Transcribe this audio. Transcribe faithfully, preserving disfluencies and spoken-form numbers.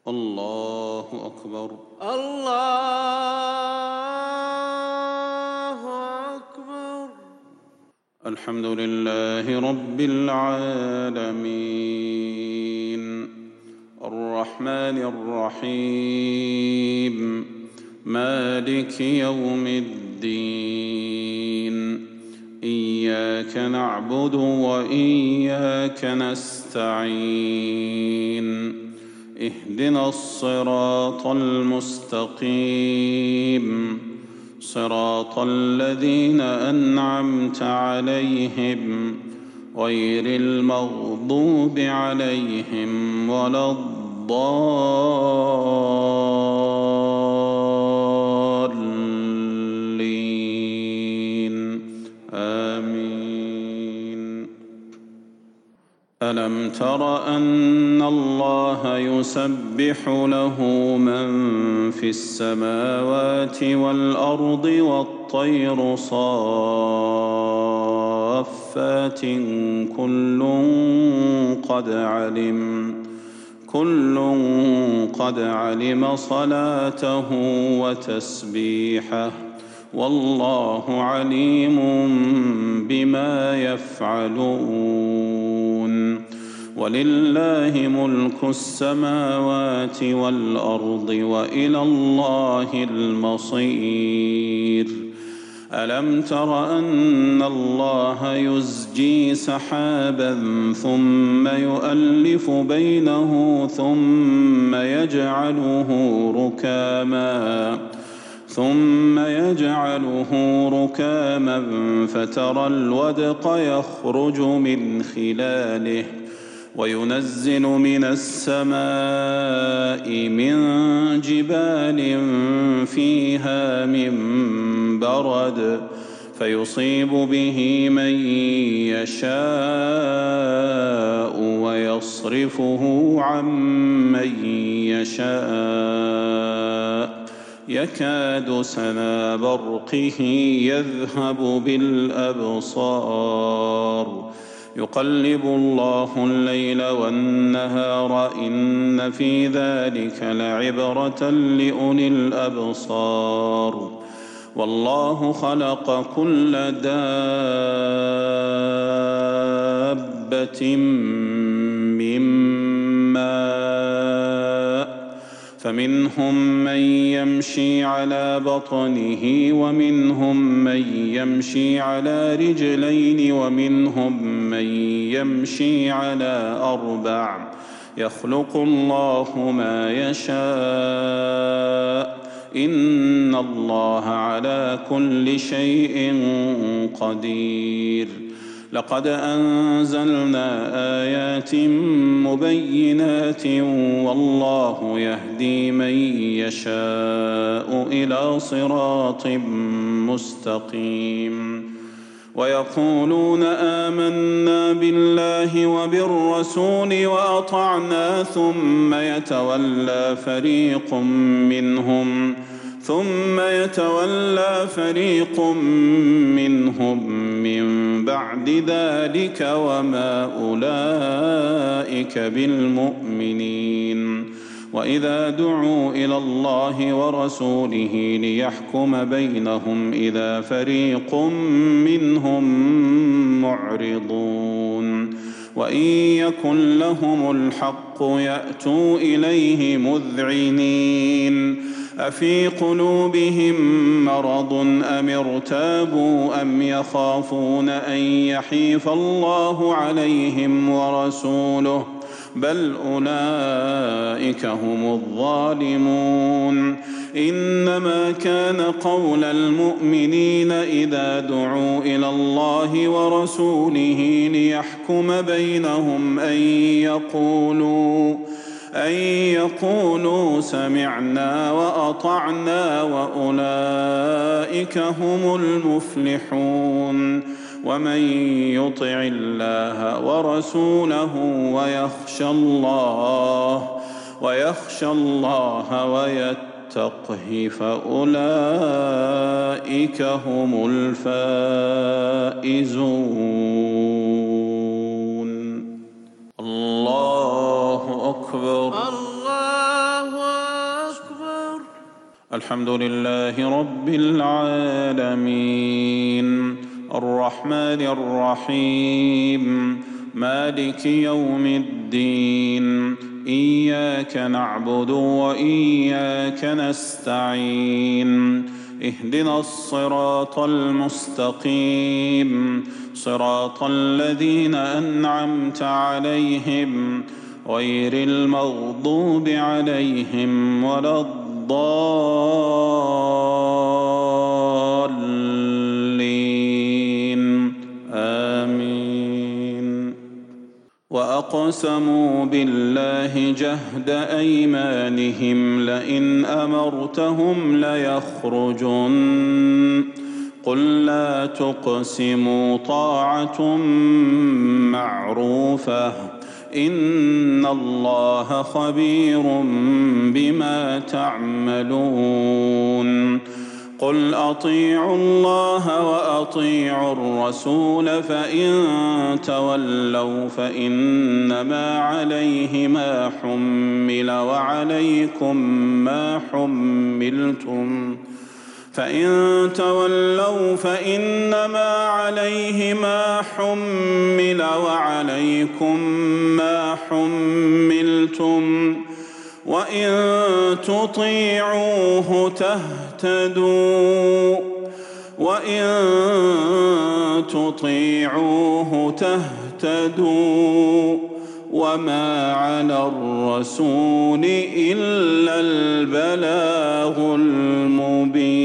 الله أكبر. الله أكبر. الحمد لله رب العالمين الرحمن الرحيم مالك يوم الدين إياك نعبد وإياك نستعين اهدنا الصراط المستقيم صراط الذين أنعمت عليهم غير المغضوب عليهم ولا الضالين آمين. ألم تر أن الله يسبح له من في السماوات والأرض والطير صافات كل قد علم كل قد علم صلاته وتسبيحه والله عليم بما يفعلون. ولله ملك السماوات والأرض وإلى الله المصير. ألم تر أن الله يزجي سحابا ثم يؤلف بينه ثم يجعله ركاما ثم يجعله ركاما فترى الودق يخرج من خلاله وينزل من السماء من جبال فيها من برد فيصيب به من يشاء ويصرفه عن من يشاء يكاد سنا برقه يذهب بالأبصار يقلب الله الليل والنهار إن في ذلك لعبرة لأولي الأبصار. والله خلق كل دابة من ماء فمنهم من يمشي على بطنه ومنهم من يمشي على رجلين ومنهم من يمشي على أربع يخلق الله ما يشاء إن الله على كل شيء قدير. لقد أنزلنا آيات مبينات والله يهدي من يشاء إلى صراط مستقيم. ويقولون آمنا بالله وبالرسول وأطعنا ثم يتولى فريق منهم ثم يتولى فريق منهم من بعد ذلك وما أولئك بالمؤمنين. وإذا دعوا إلى الله ورسوله ليحكم بينهم إذا فريق منهم معرضون. وإن يكن لهم الحق يأتوا إليه مذعنين. أفي قلوبهم مرض أم ارتابوا أم يخافون أن يحيف الله عليهم ورسوله بل أولئك هم الظالمون. إنما كان قول المؤمنين إذا دعوا إلى الله ورسوله ليحكم بينهم أن يقولوا أن يقولوا سمعنا وأطعنا وأولئك هم المفلحون. ومن يطع الله ورسوله ويخشى الله ويخشى الله ويتقه فأولئك هم الفائزون. الله أكبر. الله الحمد لله رب العالمين الرحمن الرحيم مالك يوم الدين إياك نعبد وإياك نستعين اهدنا الصراط المستقيم صراط الذين أنعمت عليهم غير المغضوب عليهم ولا الضالين آمين. وأقسموا بالله جهد أيمانهم لئن أمرتهم ليخرجن قل لا تقسموا طاعة معروفة إن الله خبير بما تعملون قل أطيعوا الله وأطيعوا الرسول فإن تولوا فإنما عليه ما حمل وعليكم ما حملتم فإن تولوا فإنما عليه ما حمل وعليكم ما حملتم وإن تطيعوه تهتدوا وإن تطيعوه تهتدوا وما على الرسول إلا البلاغ المبين.